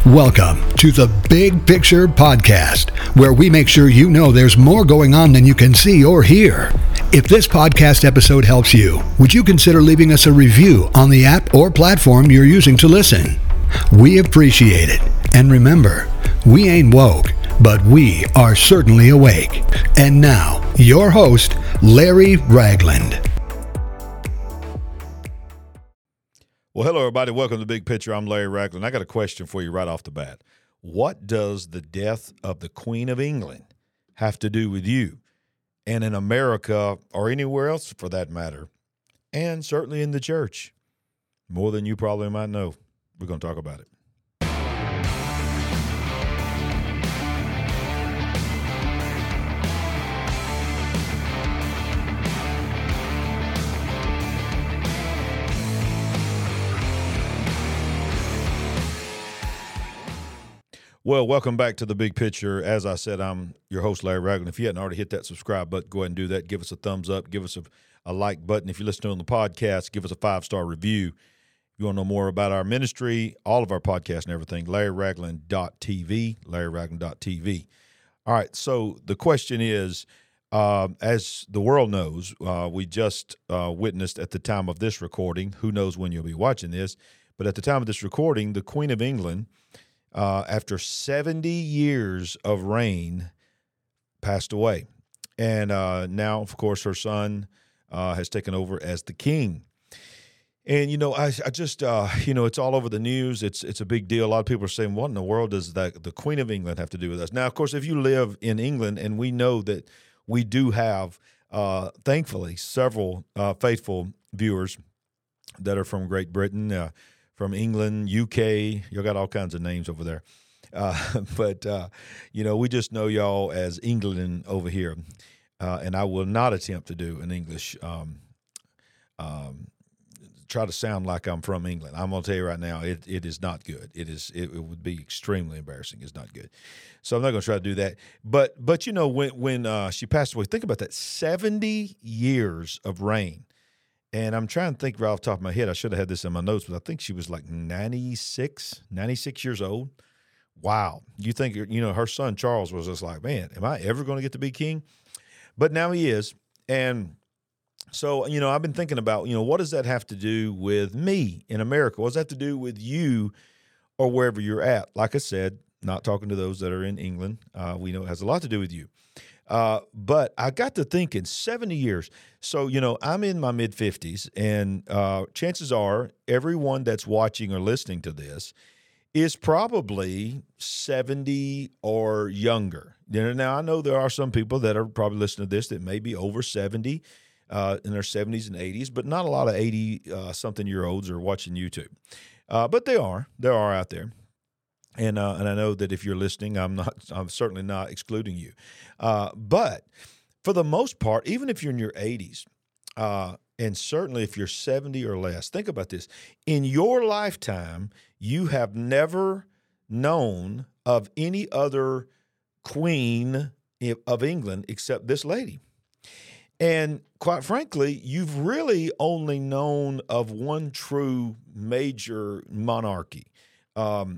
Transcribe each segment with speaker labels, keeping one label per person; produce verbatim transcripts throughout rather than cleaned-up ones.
Speaker 1: Welcome to the Big Picture Podcast, where we make sure you know there's more going on than you can see or hear. If this podcast episode helps you, would you consider leaving us a review on the app or platform you're using to listen? We appreciate it. And remember, we ain't woke, but we are certainly awake. And now, your host, Larry Ragland.
Speaker 2: Well, hello, everybody. Welcome to The Big Picture. I'm Larry Ragland. I got a question for you right off the bat. What does the death of the Queen of England have to do with you and in America or anywhere else for that matter, and certainly in the church? More than you probably might know. We're going to talk about it. Well, welcome back to The Big Picture. As I said, I'm your host, Larry Ragland. If you hadn't already hit that subscribe button, go ahead and do that. Give us a thumbs up. Give us a, a like button. If you're listening on the podcast, give us a five-star review. If you want to know more about our ministry, all of our podcasts and everything, larry ragland dot t v, larry ragland dot t v. All right, so the question is, uh, as the world knows, uh, we just uh, witnessed at the time of this recording, who knows when you'll be watching this, but at the time of this recording, the Queen of England, Uh, after seventy years of reign, passed away. And uh, now, of course, her son uh, has taken over as the king. And, you know, I, I just, uh, you know, it's all over the news. It's it's a big deal. A lot of people are saying, what in the world does that, the Queen of England have to do with us? Now, of course, if you live in England, and we know that we do have, uh, thankfully, several uh, faithful viewers that are from Great Britain, uh from England, U K, y'all got all kinds of names over there. Uh, but, uh, you know, we just know y'all as England over here. Uh, and I will not attempt to do an English, um, um, try to sound like I'm from England. I'm going to tell you right now, it it is not good. It is it, it would be extremely embarrassing. It's not good. So I'm not going to try to do that. But, but you know, when, when uh, she passed away, think about that, seventy years of reign. And I'm trying to think right off the top of my head. I should have had this in my notes, but I think she was like ninety-six, ninety-six years old. Wow. You think, you know, her son Charles was just like, man, am I ever going to get to be king? But now he is. And so, you know, I've been thinking about, you know, what does that have to do with me in America? What does that have to do with you or wherever you're at? Like I said, not talking to those that are in England. Uh, we know it has a lot to do with you. Uh, but I got to thinking, seventy years. So, you know, I'm in my mid-fifties, and uh, chances are everyone that's watching or listening to this is probably seventy or younger. You know, now, I know there are some people that are probably listening to this that may be over seventy, uh, in their seventies and eighties, but not a lot of eighty-something-year-olds are watching YouTube. Uh, but they are. There are out there. And uh, and I know that if you're listening, I'm not. I'm certainly not excluding you. Uh, but for the most part, even if you're in your eighties, uh, and certainly if you're seventy or less, think about this: in your lifetime, you have never known of any other queen of England except this lady. And quite frankly, you've really only known of one true major monarchy. Um,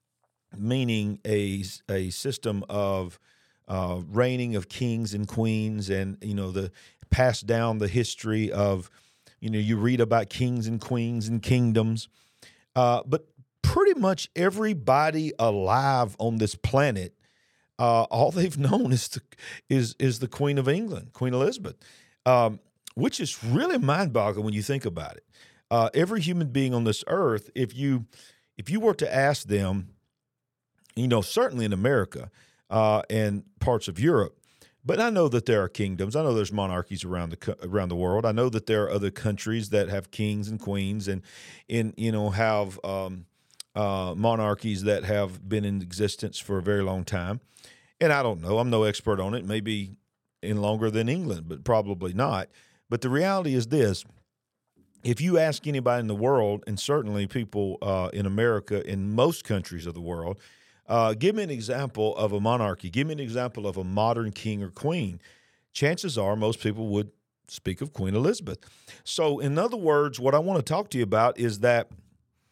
Speaker 2: meaning a, a system of uh, reigning of kings and queens, and, you know, the passed down the history of, you know, you read about kings and queens and kingdoms. Uh, but pretty much everybody alive on this planet, uh, all they've known is the, is, is the Queen of England, Queen Elizabeth, um, which is really mind-boggling when you think about it. Uh, every human being on this earth, if you if you were to ask them, you know, certainly in America uh, and parts of Europe, but I know that there are kingdoms. I know there's monarchies around the around the world. I know that there are other countries that have kings and queens, and in you know have um, uh, monarchies that have been in existence for a very long time. And I don't know. I'm no expert on it. Maybe in longer than England, but probably not. But the reality is this: if you ask anybody in the world, and certainly people uh, in America, in most countries of the world, Uh, give me an example of a monarchy. Give me an example of a modern king or queen. Chances are most people would speak of Queen Elizabeth. So in other words, what I want to talk to you about is that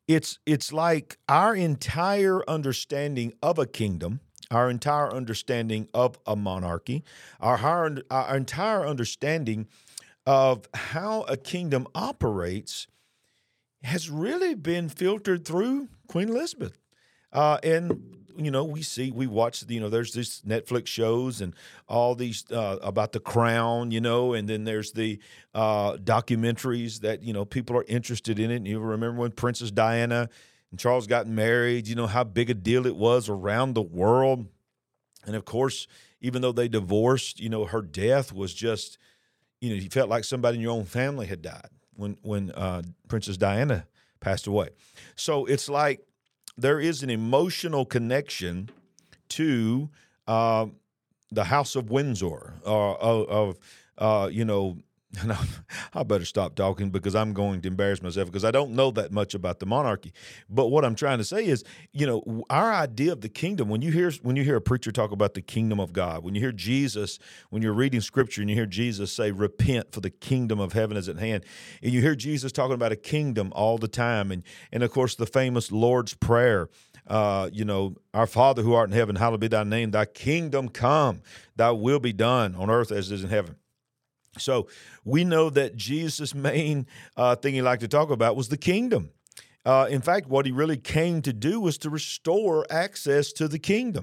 Speaker 2: it's it's like our entire understanding of a kingdom, our entire understanding of a monarchy, our, our, our entire understanding of how a kingdom operates has really been filtered through Queen Elizabeth. Uh, and, you know, we see, we watch, you know, there's these Netflix shows and all these uh, about the crown, you know, and then there's the uh, documentaries that, you know, people are interested in it. And you remember when Princess Diana and Charles got married, you know, how big a deal it was around the world. And, of course, even though they divorced, you know, her death was just, you know, you felt like somebody in your own family had died when, when uh, Princess Diana passed away. So it's like, there is an emotional connection to uh, the House of Windsor, uh, of, of uh, you know, and I, I better stop talking because I'm going to embarrass myself because I don't know that much about the monarchy. But what I'm trying to say is, you know, our idea of the kingdom, when you hear when you hear a preacher talk about the kingdom of God, when you hear Jesus, when you're reading scripture and you hear Jesus say, repent for the kingdom of heaven is at hand, and you hear Jesus talking about a kingdom all the time, and, and of course the famous Lord's Prayer, Uh, you know, our Father who art in heaven, hallowed be thy name, thy kingdom come, thy will be done on earth as it is in heaven. So we know that Jesus' main uh, thing he liked to talk about was the kingdom. Uh, in fact, what he really came to do was to restore access to the kingdom.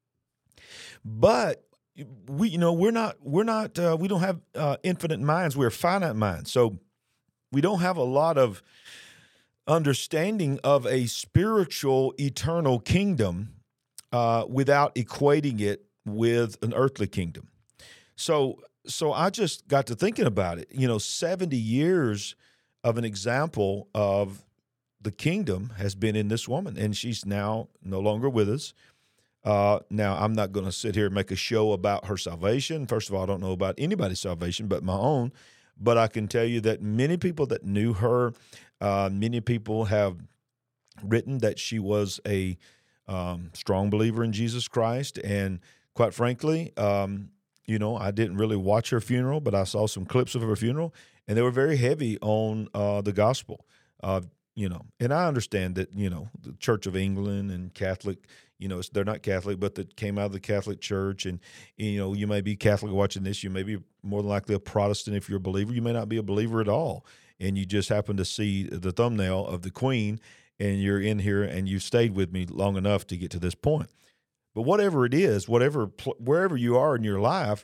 Speaker 2: But we, you know, we're not, we're not, uh, we don't have uh, infinite minds. We're finite minds. So we don't have a lot of understanding of a spiritual, eternal kingdom uh, without equating it with an earthly kingdom. So, so I just got to thinking about it. You know, seventy years of an example of the kingdom has been in this woman, and she's now no longer with us. Uh, now, I'm not going to sit here and make a show about her salvation. First of all, I don't know about anybody's salvation but my own. But I can tell you that many people that knew her, uh, many people have written that she was a um, strong believer in Jesus Christ. And quite frankly, um, you know, I didn't really watch her funeral, but I saw some clips of her funeral, and they were very heavy on uh, the gospel. Uh, you know, and I understand that, you know, the Church of England and Catholic, you know, they're not Catholic, but that came out of the Catholic Church. And, you know, you may be Catholic watching this. You may be more than likely a Protestant if you're a believer. You may not be a believer at all. And you just happen to see the thumbnail of the Queen, and you're in here and you've stayed with me long enough to get to this point. But whatever it is, whatever, wherever you are in your life,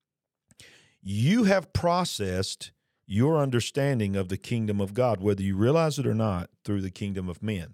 Speaker 2: you have processed your understanding of the kingdom of God, whether you realize it or not, through the kingdom of men.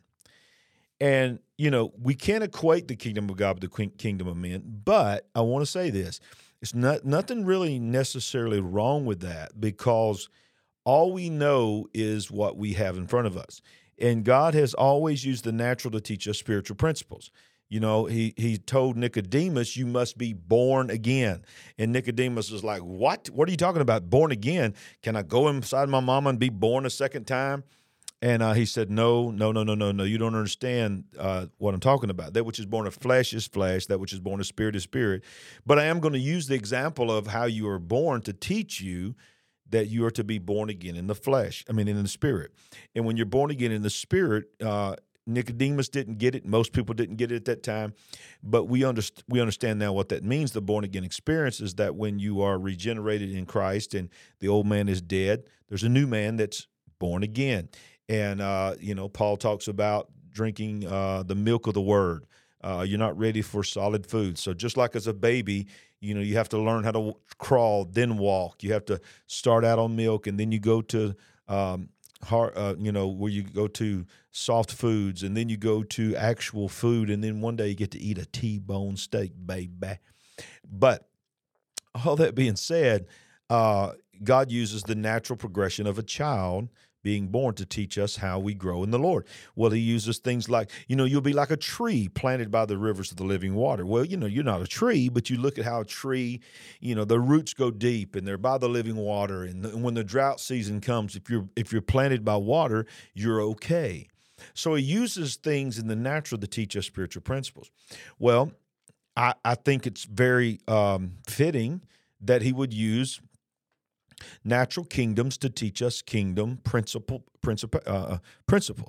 Speaker 2: And, you know, we can't equate the kingdom of God with the kingdom of men, but I want to say this. It's not nothing really necessarily wrong with that, because all we know is what we have in front of us. And God has always used the natural to teach us spiritual principles. You know, he he told Nicodemus, you must be born again. And Nicodemus was like, what? What are you talking about? Born again? Can I go inside my mama and be born a second time? And uh, he said, no, no, no, no, no, no. You don't understand uh, what I'm talking about. That which is born of flesh is flesh. That which is born of spirit is spirit. But I am going to use the example of how you are born to teach you that you are to be born again in the flesh. I mean, in the spirit. And when you're born again in the spirit, uh, Nicodemus didn't get it. Most people didn't get it at that time. But we, underst- we understand now what that means. The born-again experience is that when you are regenerated in Christ and the old man is dead, there's a new man that's born again. And, uh, you know, Paul talks about drinking uh, the milk of the word. Uh, you're not ready for solid food. So just like as a baby, you know, you have to learn how to crawl, then walk. You have to start out on milk, and then you go to um, hard, uh, you know, where you go to soft foods, and then you go to actual food, and then one day you get to eat a T-bone steak, baby. But all that being said, uh, God uses the natural progression of a child being born to teach us how we grow in the Lord. Well, he uses things like, you know, you'll be like a tree planted by the rivers of the living water. Well, you know, you're not a tree, but you look at how a tree, you know, the roots go deep and they're by the living water. And when the drought season comes, if you're if you're planted by water, you're okay. So he uses things in the natural to teach us spiritual principles. Well, I, I think it's very um, fitting that he would use natural kingdoms to teach us kingdom principle, principle, uh, principles,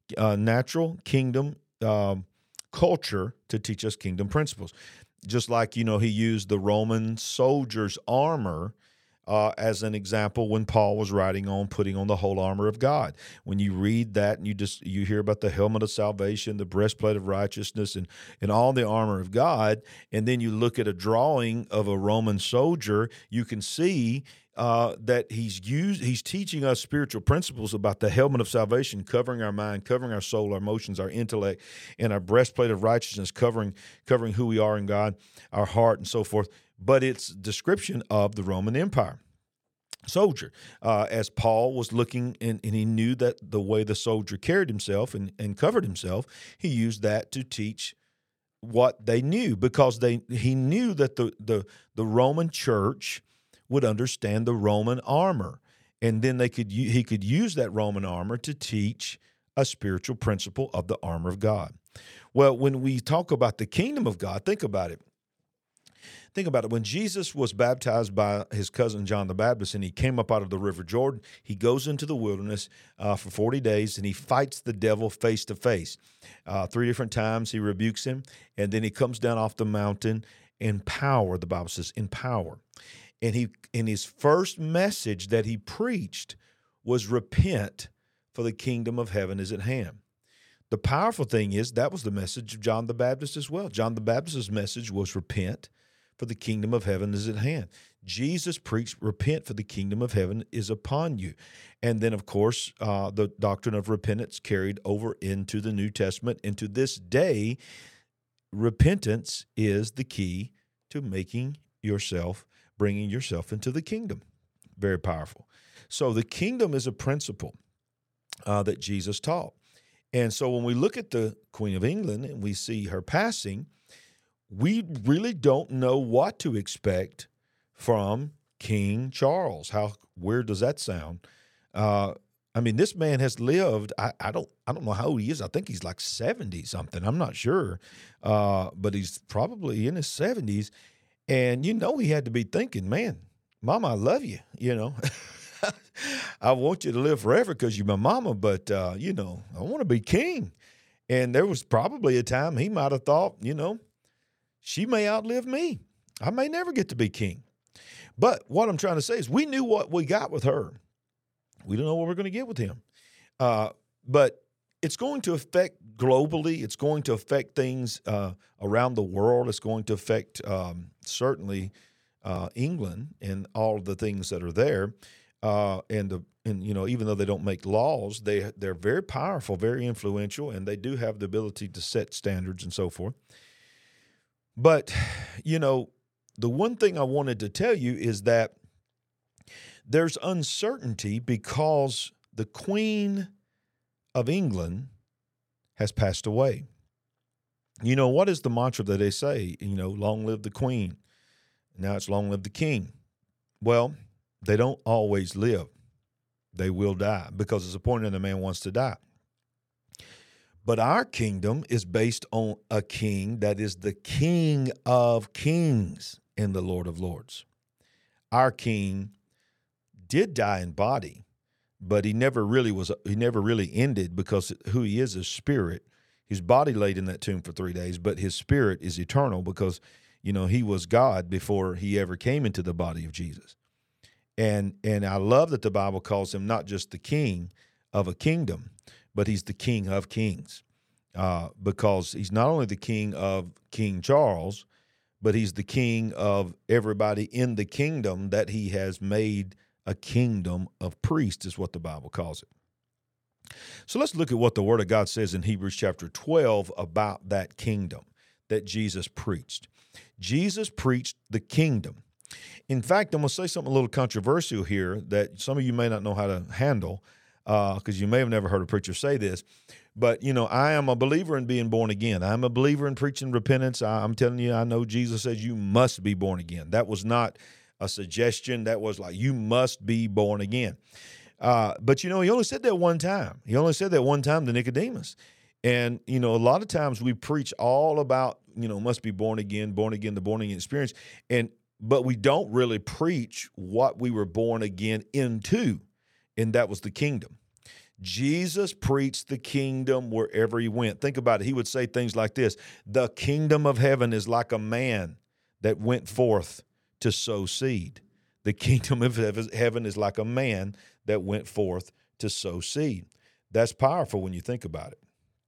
Speaker 2: uh, natural kingdom um, culture to teach us kingdom principles. Just like, you know, he used the Roman soldier's armor uh, as an example when Paul was writing on putting on the whole armor of God. When you read that and you just you hear about the helmet of salvation, the breastplate of righteousness, and, and all the armor of God, and then you look at a drawing of a Roman soldier, you can see uh, that he's used he's teaching us spiritual principles about the helmet of salvation, covering our mind, covering our soul, our emotions, our intellect, and our breastplate of righteousness, covering covering who we are in God, our heart, and so forth. But it's description of the Roman Empire soldier. Uh, as Paul was looking, and, and he knew that the way the soldier carried himself and, and covered himself, he used that to teach what they knew, because they he knew that the the, the Roman church would understand the Roman armor, and then they could he could use that Roman armor to teach a spiritual principle of the armor of God. Well, when we talk about the kingdom of God, think about it. Think about it. When Jesus was baptized by his cousin John the Baptist and he came up out of the River Jordan, he goes into the wilderness uh, for forty days and he fights the devil face to face. Uh, three different times he rebukes him, and then he comes down off the mountain in power, the Bible says, in power. And he, in his first message that he preached was repent, for the kingdom of heaven is at hand. The powerful thing is that was the message of John the Baptist as well. John the Baptist's message was repent, for the kingdom of heaven is at hand. Jesus preached, repent, for the kingdom of heaven is upon you. And then, of course, uh, the doctrine of repentance carried over into the New Testament. And to this day, repentance is the key to making yourself, bringing yourself into the kingdom. Very powerful. So the kingdom is a principle uh, that Jesus taught. And so when we look at the Queen of England and we see her passing, we really don't know what to expect from King Charles. How weird does that sound? Uh, I mean, this man has lived. I, I don't. I don't know how old he is. I think he's like seventy something. I'm not sure, uh, but he's probably in his seventies. And you know, he had to be thinking, "Man, Mama, I love you. You know, I want you to live forever because you're my mama. But uh, you know, I want to be king." And there was probably a time he might have thought, you know, she may outlive me. I may never get to be king. But what I'm trying to say is we knew what we got with her. We don't know what we're going to get with him. Uh, but it's going to affect globally. It's going to affect things uh, around the world. It's going to affect um, certainly uh, England and all of the things that are there. Uh, and, the, and you know, even though they don't make laws, they, they're very powerful, very influential, and they do have the ability to set standards and so forth. But, you know, the one thing I wanted to tell you is that there's uncertainty because the Queen of England has passed away. You know, what is the mantra that they say? You know, long live the Queen. Now it's long live the King. Well, they don't always live. They will die because it's appointed a man wants to die. But our kingdom is based on a king that is the King of kings and the Lord of lords. Our king did die in body, but he never really was, he never really ended because who he is is spirit. His body laid in that tomb for three days, but his spirit is eternal because, you know, he was God before he ever came into the body of Jesus. And, and I love that the Bible calls him not just the king of a kingdom, but he's the King of kings uh, because he's not only the king of King Charles, but he's the king of everybody in the kingdom that he has made a kingdom of priests is what the Bible calls it. So let's look at what the Word of God says in Hebrews chapter twelve about that kingdom that Jesus preached. Jesus preached the kingdom. In fact, I'm going to say something a little controversial here that some of you may not know how to handle, because uh, you may have never heard a preacher say this, but, you know, I am a believer in being born again. I'm a believer in preaching repentance. I, I'm telling you, I know Jesus says you must be born again. That was not a suggestion. That was like, you must be born again. Uh, but, you know, he only said that one time. He only said that one time to Nicodemus. And, you know, a lot of times we preach all about, you know, must be born again, born again, the born again experience. And, but we don't really preach what we were born again into. And that was the kingdom. Jesus preached the kingdom wherever he went. Think about it. He would say things like this: the kingdom of heaven is like a man that went forth to sow seed. The kingdom of heaven is like a man that went forth to sow seed. That's powerful when you think about it.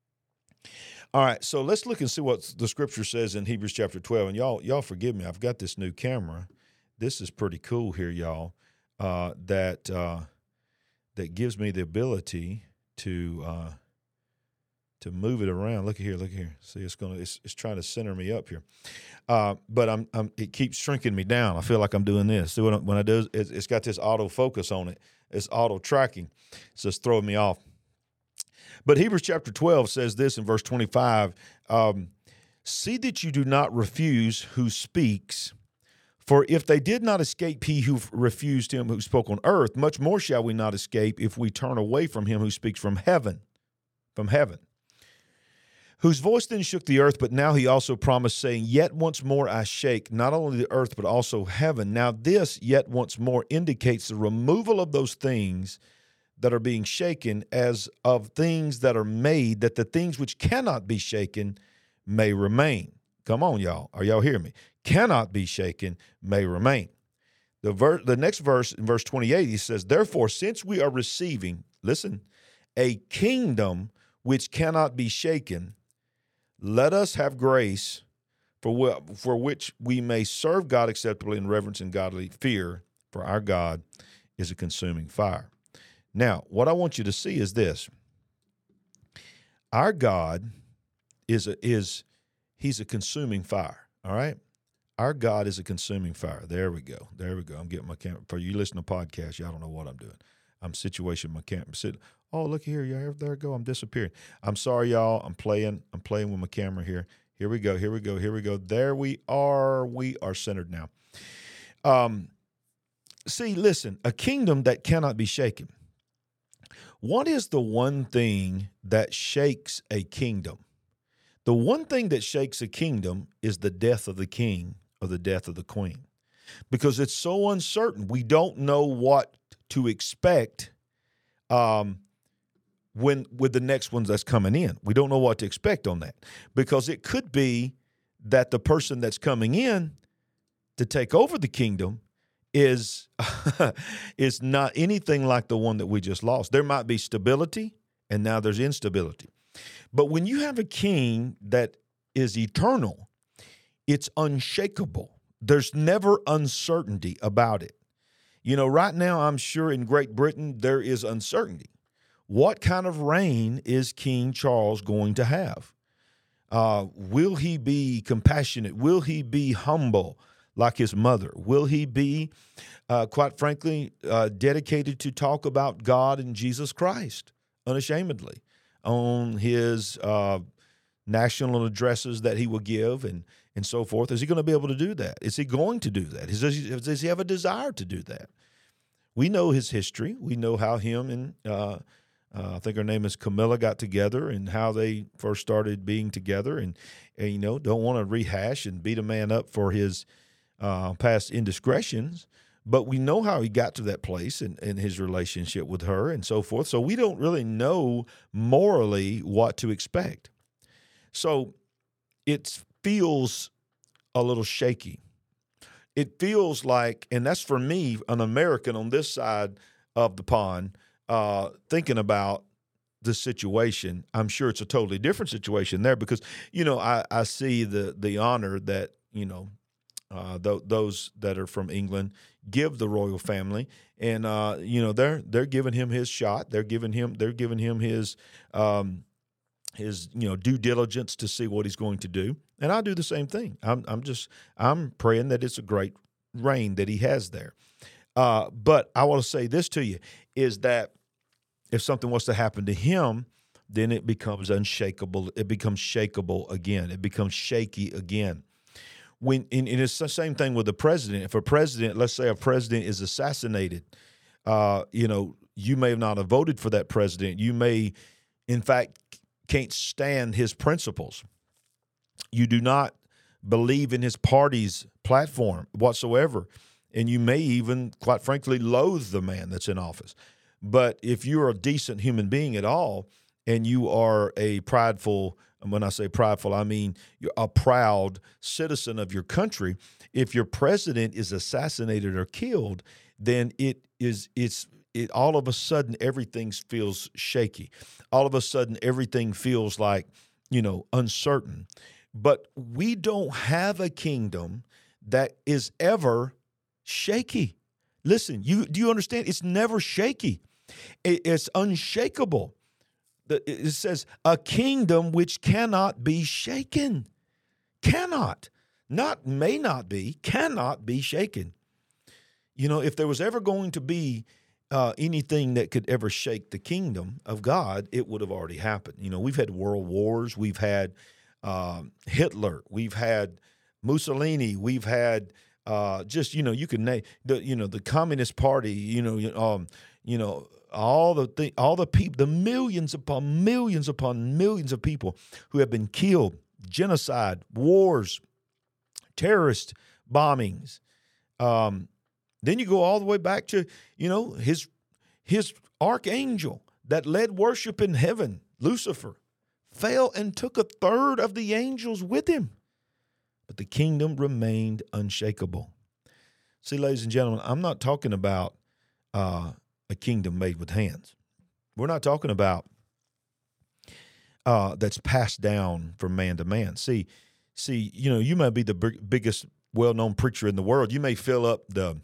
Speaker 2: All right, so let's look and see what the scripture says in Hebrews chapter twelve. And y'all, y'all forgive me, I've got this new camera. This is pretty cool here, y'all, uh, that uh, that gives me the ability to uh, to move it around. Look at here, look at here. See, it's gonna, it's, it's trying to center me up here, uh, but I'm, I'm, it keeps shrinking me down. I feel like I'm doing this. See, when I, when I do, it's, it's got this auto focus on it. It's auto tracking, so it's throwing me off. But Hebrews chapter twelve says this in verse twenty-five: um, "See that you do not refuse who speaks. For if they did not escape he who refused him who spoke on earth, much more shall we not escape if we turn away from him who speaks from heaven, from heaven. Whose voice then shook the earth, but now he also promised, saying, Yet once more I shake, not only the earth, but also heaven. Now this, yet once more, indicates the removal of those things that are being shaken as of things that are made, that the things which cannot be shaken may remain." Come on, y'all. Are y'all hearing me? Cannot be shaken, may remain. The, ver- the next verse, in verse twenty-eight, he says, "Therefore, since we are receiving," listen, "a kingdom which cannot be shaken, let us have grace for, wh- for which we may serve God acceptably in reverence and godly fear, for our God is a consuming fire." Now, what I want you to see is this. Our God is a, is he's a consuming fire, all right? Our God is a consuming fire. There we go. There we go. I'm getting my camera. For you listen to podcasts, y'all don't know what I'm doing. I'm situation my camera. Sit. Oh, look here. Yeah, there I go. I'm disappearing. I'm sorry, y'all. I'm playing. I'm playing with my camera here. Here we go. Here we go. Here we go. There we are. We are centered now. Um, see, listen, a kingdom that cannot be shaken. What is the one thing that shakes a kingdom? The one thing that shakes a kingdom is the death of the king or the death of the queen, because it's so uncertain. We don't know what to expect um, when with the next ones that's coming in. We don't know what to expect on that, because it could be that the person that's coming in to take over the kingdom is is not anything like the one that we just lost. There might be stability, and now there's instability. But when you have a king that is eternal, it's unshakable. There's never uncertainty about it. You know, right now, I'm sure in Great Britain, there is uncertainty. What kind of reign is King Charles going to have? Uh, will he be compassionate? Will he be humble like his mother? Will he be, uh, quite frankly, uh, dedicated to talk about God and Jesus Christ unashamedly on his uh, national addresses that he will give and, and so forth? Is he going to be able to do that? Is he going to do that? Is, does, he, does he have a desire to do that? We know his history. We know how him and uh, uh, I think her name is Camilla got together and how they first started being together. And, and you know, don't want to rehash and beat a man up for his uh, past indiscretions. But we know how he got to that place in, in his relationship with her and so forth. So we don't really know morally what to expect. So it feels a little shaky. It feels like, and that's for me, an American on this side of the pond, uh, thinking about the situation. I'm sure it's a totally different situation there because, you know, I, I see the the honor that, you know, uh, th- those that are from England give the royal family, and uh, you know they're they're giving him his shot. They're giving him they're giving him his um, his you know due diligence to see what he's going to do. And I do the same thing. I'm I'm just I'm praying that it's a great reign that he has there. Uh, but I want to say this to you is that if something was to happen to him, then it becomes unshakable. It becomes shakeable again. It becomes shaky again. When and it's the same thing with the president. If a president, let's say a president is assassinated, uh, you know, you may not have voted for that president. You may, in fact, can't stand his principles. You do not believe in his party's platform whatsoever, and you may even, quite frankly, loathe the man that's in office. But if you're a decent human being at all, and you are a prideful, and when I say prideful, I mean you're a proud citizen of your country, if your president is assassinated or killed, then it is it's it all of a sudden everything feels shaky. All of a sudden everything feels like, you know, uncertain. But we don't have a kingdom that is ever shaky. Listen, you do you understand? It's never shaky. It, it's unshakable. The, it says a kingdom which cannot be shaken. Cannot. Not may not be, cannot be shaken. You know, if there was ever going to be uh, anything that could ever shake the kingdom of God, it would have already happened. You know, we've had world wars. We've had um, Hitler. We've had Mussolini. We've had uh, just, you know, you can name the, you know, the Communist Party, you know, um, you know, all the th- all the people, the millions upon millions upon millions of people who have been killed, genocide, wars, terrorist bombings. Um, then you go all the way back to, you know, his his archangel that led worship in heaven, Lucifer, fell and took a third of the angels with him. But the kingdom remained unshakable. See, ladies and gentlemen, I'm not talking about uh, a kingdom made with hands. We're not talking about uh, that's passed down from man to man. See, see, you know, you might be the big, biggest well-known preacher in the world. You may fill up the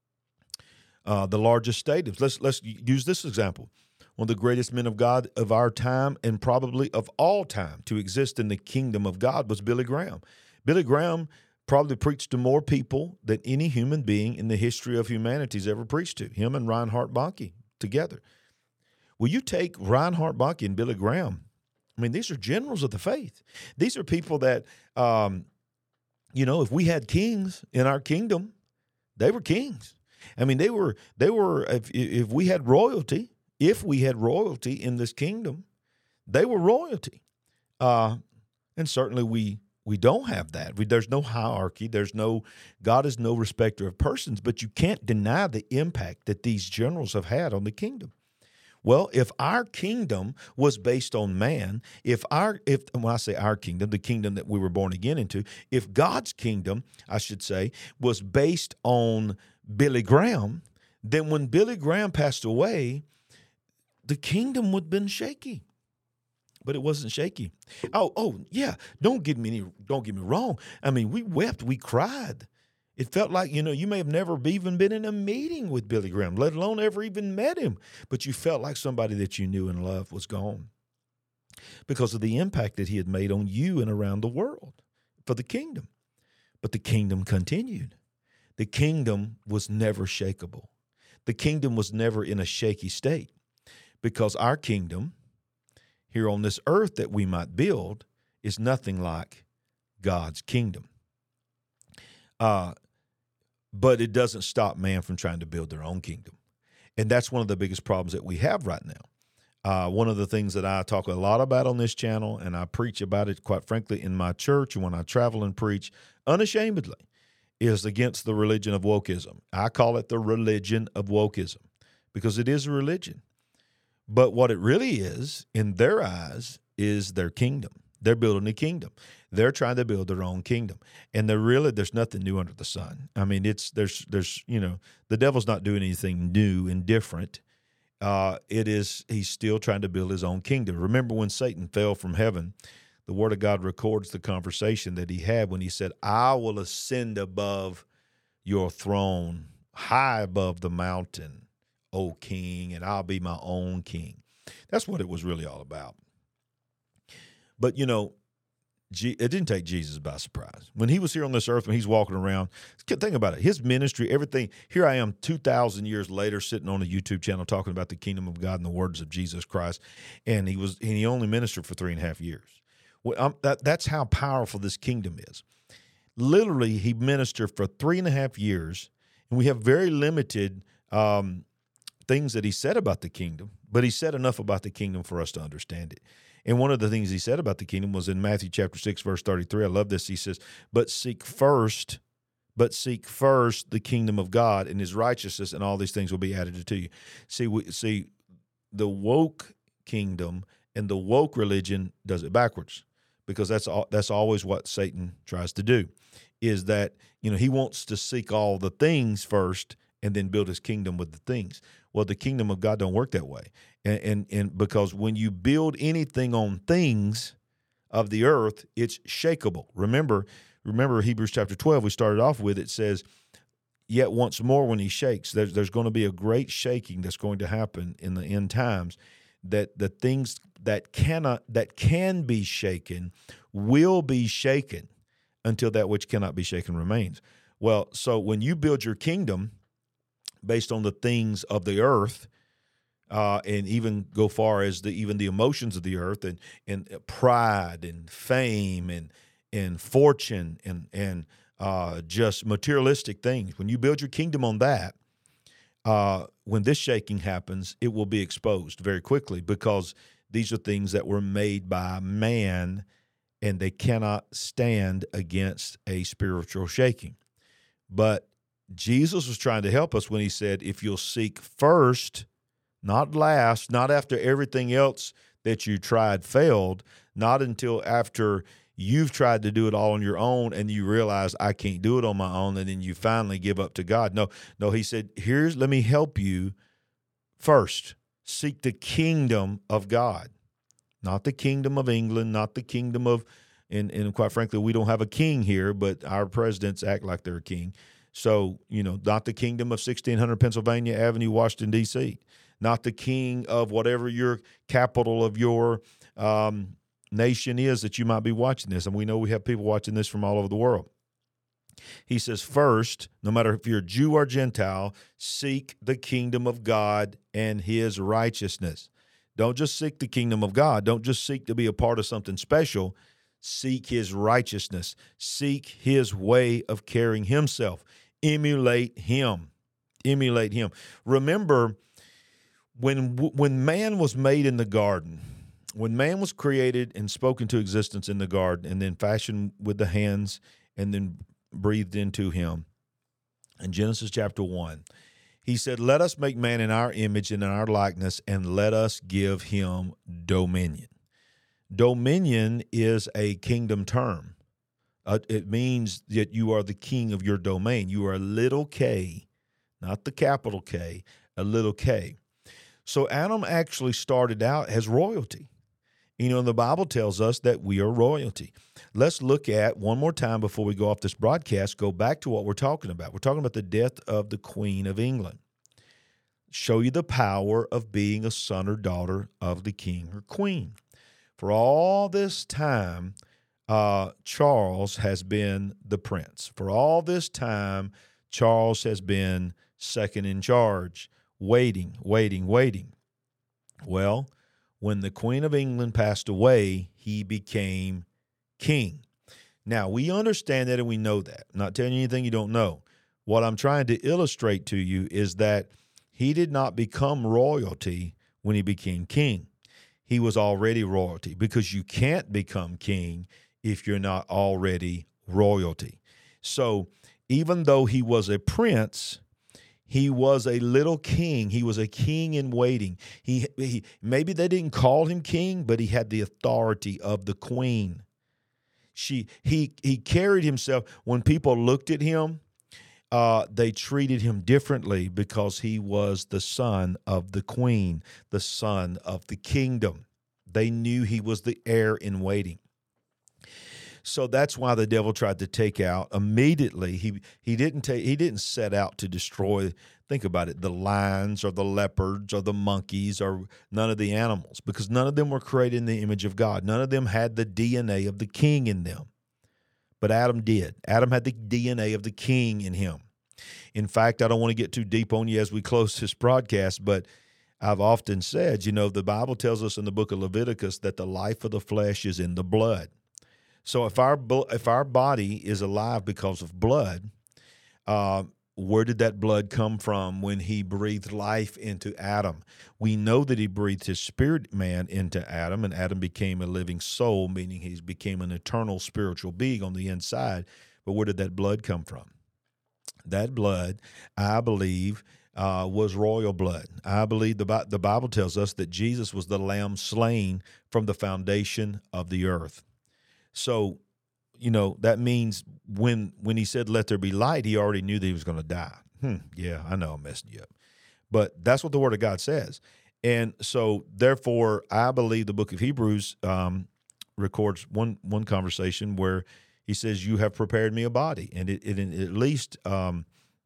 Speaker 2: uh, the largest stadiums. Let's let's use this example. One of the greatest men of God of our time and probably of all time to exist in the kingdom of God was Billy Graham. Billy Graham probably preached to more people than any human being in the history of humanity's ever preached to, him and Reinhard Bonnke together. Will you take Reinhard Bonnke and Billy Graham? I mean, these are generals of the faith. These are people that, um, you know, if we had kings in our kingdom, they were kings. I mean, they were, they were, if, if we had royalty, if we had royalty in this kingdom, they were royalty. Uh, and certainly we We don't have that. We, there's no hierarchy. There's no, God is no respecter of persons, but you can't deny the impact that these generals have had on the kingdom. Well, if our kingdom was based on man, if our, if when I say our kingdom, the kingdom that we were born again into, if God's kingdom, I should say, was based on Billy Graham, then when Billy Graham passed away, the kingdom would have been shaky. But it wasn't shaky. Oh, oh, yeah. Don't get me don't get me wrong. I mean, we wept, we cried. It felt like, you know, you may have never even been in a meeting with Billy Graham, let alone ever even met him. But you felt like somebody that you knew and loved was gone because of the impact that he had made on you and around the world for the kingdom. But the kingdom continued. The kingdom was never shakeable. The kingdom was never in a shaky state because our kingdom here on this earth that we might build is nothing like God's kingdom. Uh, but it doesn't stop man from trying to build their own kingdom. And that's one of the biggest problems that we have right now. Uh, one of the things that I talk a lot about on this channel, and I preach about it, quite frankly, in my church and when I travel and preach unashamedly, is against the religion of wokeism. I call it the religion of wokeism because it is a religion. But what it really is, in their eyes, is their kingdom. They're building a kingdom. They're trying to build their own kingdom. And they're really, there's nothing new under the sun. I mean, it's, there's, there's, you know, the devil's not doing anything new and different. Uh, it is, he's still trying to build his own kingdom. Remember when Satan fell from heaven, the Word of God records the conversation that he had when he said, I will ascend above your throne, high above the mountain, O king, and I'll be my own king. That's what it was really all about. But, you know, it didn't take Jesus by surprise. When he was here on this earth, when he's walking around, think about it. His ministry, everything. Here I am two thousand years later sitting on a YouTube channel talking about the kingdom of God and the words of Jesus Christ, and he was and he only ministered for three and a half years. Well, I'm, that, that's how powerful this kingdom is. Literally, he ministered for three and a half years, and we have very limited um, things that he said about the kingdom, but he said enough about the kingdom for us to understand it. And one of the things he said about the kingdom was in Matthew chapter six, verse thirty-three. I love this. He says, but seek first, but seek first the kingdom of God and his righteousness, and all these things will be added to you. See, we, see, the woke kingdom and the woke religion does it backwards, because that's all, that's always what Satan tries to do, is that, you know, he wants to seek all the things first and then build his kingdom with the things. Well, the kingdom of God don't work that way. And, and, and because when you build anything on things of the earth, it's shakeable. Remember, remember Hebrews chapter twelve, we started off with, it says, yet once more when he shakes, there's, there's going to be a great shaking that's going to happen in the end times, that the things that cannot, that can be shaken will be shaken until that which cannot be shaken remains. Well, so when you build your kingdom based on the things of the earth, uh, and even go far as the even the emotions of the earth, and and pride and fame and and fortune and and uh, just materialistic things, when you build your kingdom on that, uh, when this shaking happens, it will be exposed very quickly, because these are things that were made by man, and they cannot stand against a spiritual shaking. But Jesus was trying to help us when he said, if you'll seek first, not last, not after everything else that you tried failed, not until after you've tried to do it all on your own and you realize I can't do it on my own, and then you finally give up to God. No, no, he said, here's, let me help you first. Seek the kingdom of God, not the kingdom of England, not the kingdom of, and, and quite frankly, we don't have a king here, but our presidents act like they're a king. So, you know, not the kingdom of sixteen hundred Pennsylvania Avenue, Washington, D C, not the king of whatever your capital of your um, nation is that you might be watching this. And we know we have people watching this from all over the world. He says, first, no matter if you're Jew or Gentile, seek the kingdom of God and his righteousness. Don't just seek the kingdom of God. Don't just seek to be a part of something special. Seek his righteousness. Seek his way of carrying himself. Emulate him. Emulate him. Remember, when when man was made in the garden, when man was created and spoken to existence in the garden, and then fashioned with the hands and then breathed into him, in Genesis chapter one, he said, let us make man in our image and in our likeness, and let us give him dominion. Dominion is a kingdom term. Uh, it means that you are the king of your domain. You are a little k, not the capital K, a little k. So Adam actually started out as royalty. You know, the Bible tells us that we are royalty. Let's look at, one more time before we go off this broadcast, go back to what we're talking about. We're talking about the death of the Queen of England. Show you the power of being a son or daughter of the king or queen. For all this time, uh, Charles has been the prince. For all this time, Charles has been second in charge, waiting, waiting, waiting. Well, when the Queen of England passed away, he became king. Now, we understand that and we know that. I'm not telling you anything you don't know. What I'm trying to illustrate to you is that he did not become royalty when he became king. He was already royalty, because you can't become king if you're not already royalty. So even though he was a prince, he was a little king. He was a king in waiting. He, he maybe they didn't call him king, but he had the authority of the queen. She he he carried himself. When people looked at him, uh, they treated him differently, because he was the son of the queen, the son of the kingdom. They knew he was the heir in waiting. So that's why the devil tried to take out immediately. He he didn't take he didn't set out to destroy, think about it, the lions or the leopards or the monkeys or none of the animals, because none of them were created in the image of God. None of them had the D N A of the king in them. But Adam did. Adam had the D N A of the king in him. In fact, I don't want to get too deep on you as we close this broadcast, but I've often said, you know, the Bible tells us in the book of Leviticus that the life of the flesh is in the blood. So if our if our body is alive because of blood, uh, where did that blood come from when he breathed life into Adam? We know that he breathed his spirit man into Adam, and Adam became a living soul, meaning he became an eternal spiritual being on the inside. But where did that blood come from? That blood, I believe, uh, was royal blood. I believe the, Bi- the Bible tells us that Jesus was the lamb slain from the foundation of the earth. So, you know, that means when when he said, let there be light, he already knew that he was going to die. Hmm, yeah, I know I'm messing you up. But that's what the Word of God says. And so, therefore, I believe the book of Hebrews um, records one one conversation where he says, you have prepared me a body. And it, it, it at least um,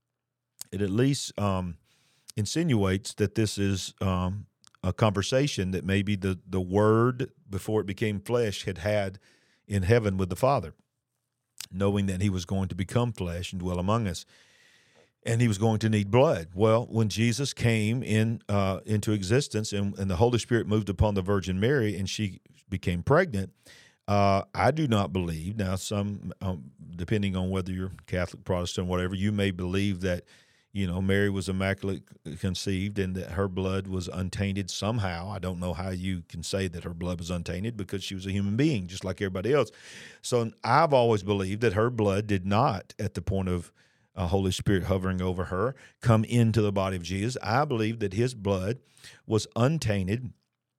Speaker 2: it at least um, insinuates that this is um, a conversation that maybe the, the Word, before it became flesh, had had in heaven with the Father, knowing that he was going to become flesh and dwell among us, and he was going to need blood. Well, when Jesus came in uh, into existence and, and the Holy Spirit moved upon the Virgin Mary and she became pregnant, uh, I do not believe, now some, um, depending on whether you're Catholic, Protestant, whatever, you may believe that, you know, Mary was immaculate conceived and that her blood was untainted somehow. I don't know how you can say that her blood was untainted because she was a human being just like everybody else. So I've always believed that her blood did not, at the point of uh, Holy Spirit hovering over her, come into the body of Jesus. I believe that his blood was untainted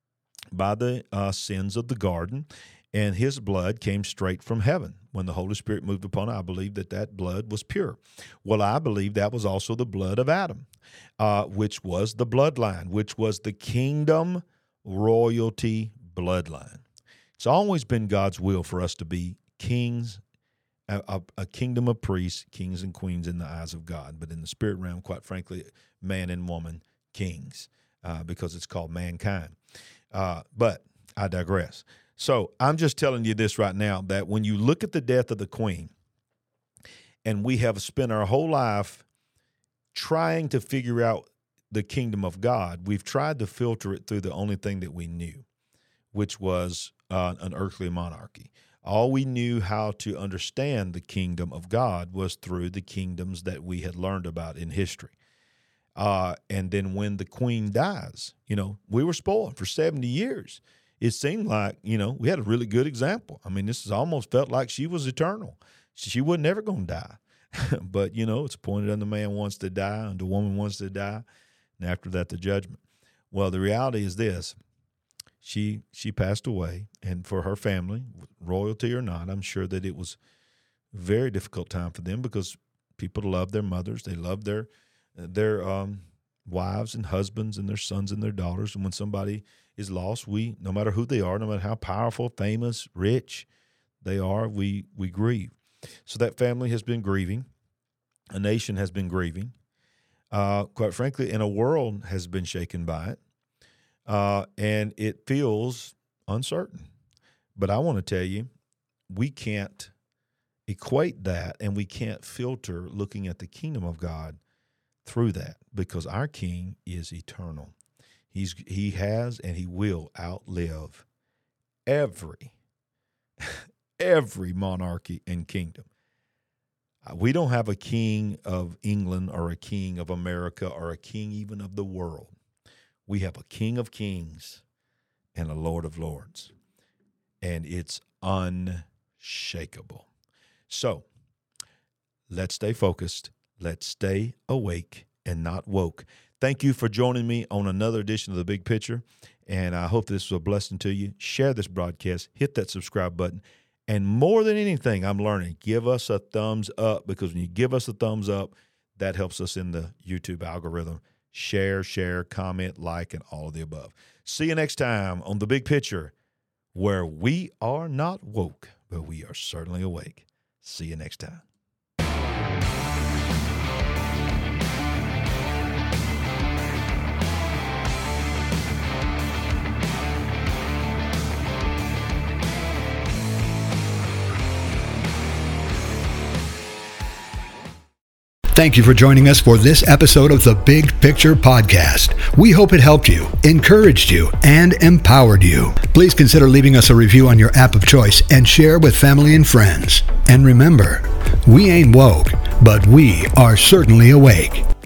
Speaker 2: by the uh, sins of the garden, and his blood came straight from heaven. When the Holy Spirit moved upon it, I believe that that blood was pure. Well, I believe that was also the blood of Adam, uh, which was the bloodline, which was the kingdom royalty bloodline. It's always been God's will for us to be kings, a, a, a kingdom of priests, kings and queens in the eyes of God. But in the spirit realm, quite frankly, man and woman, kings, uh, because it's called mankind. Uh, but I digress. So I'm just telling you this right now, that when you look at the death of the queen, and we have spent our whole life trying to figure out the kingdom of God, we've tried to filter it through the only thing that we knew, which was uh, an earthly monarchy. All we knew how to understand the kingdom of God was through the kingdoms that we had learned about in history. Uh, and then when the queen dies, you know, we were spoiled for seventy years. It seemed like, you know, we had a really good example. I mean, this is almost felt like she was eternal. She wasn't never going to die. But, you know, it's appointed unto man wants to die, and the woman wants to die, and after that, the judgment. Well, the reality is this. She she passed away, and for her family, royalty or not, I'm sure that it was a very difficult time for them because people love their mothers. They love their, their um, wives and husbands and their sons and their daughters. And when somebody is lost, we, no matter who they are, no matter how powerful, famous, rich they are, we we grieve. So that family has been grieving. A nation has been grieving. Uh, quite frankly, and a world has been shaken by it. Uh, and it feels uncertain. But I want to tell you, we can't equate that, and we can't filter looking at the kingdom of God through that, because our King is eternal. He's he has and he will outlive every every monarchy and kingdom. We don't have a king of England or a king of America or a king even of the world. We have a King of Kings and a Lord of Lords, and it's unshakable. So let's stay focused. Let's stay awake and not woke. Thank you for joining me on another edition of The Big Picture, and I hope this was a blessing to you. Share this broadcast. Hit that subscribe button. And more than anything, I'm learning, give us a thumbs up, because when you give us a thumbs up, that helps us in the YouTube algorithm. Share, share, comment, like, and all of the above. See you next time on The Big Picture, where we are not woke, but we are certainly awake. See you next time.
Speaker 1: Thank you for joining us for this episode of the Big Picture Podcast. We hope it helped you, encouraged you, and empowered you. Please consider leaving us a review on your app of choice and share with family and friends. And remember, we ain't woke, but we are certainly awake.